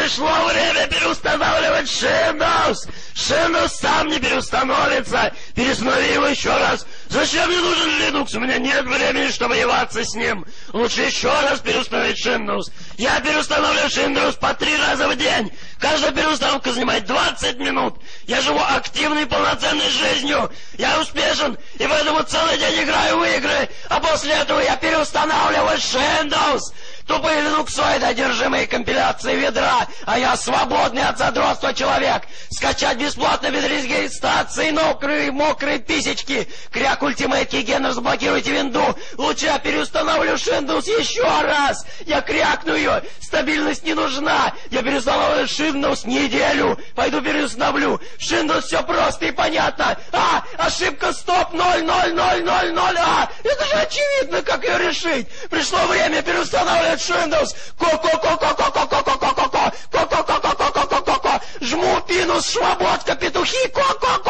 пришло время переустанавливать Windows. Windows сам не переустановится. Переустанови его еще раз. Зачем мне нужен Linux? У меня нет времени, чтобы воеваться с ним. Лучше еще раз переустановить Windows. Я переустанавливаю Windows по 3 раза в день. Каждая переустановка занимает 20 минут. Я живу активной, полноценной жизнью. Я успешен, и поэтому целый день играю в игры. А после этого я переустанавливаю Windows. Тупые линуксоиды, одержимые компиляцией ведра, а я свободный от задротства человек. Скачать бесплатно без регистрации мокрые писечки. Кряк Ультимейт Киген, разблокируйте винду. Лучше я переустановлю Windows еще раз. Я крякну ее. Стабильность не нужна. Я переустановлю Windows неделю. Пойду переустановлю. В Windows все просто и понятно. Ошибка стоп 00000. Это же очевидно, как ее решить. Пришло время переустанавливать Windows. Жму пинус, швабодка, петухи,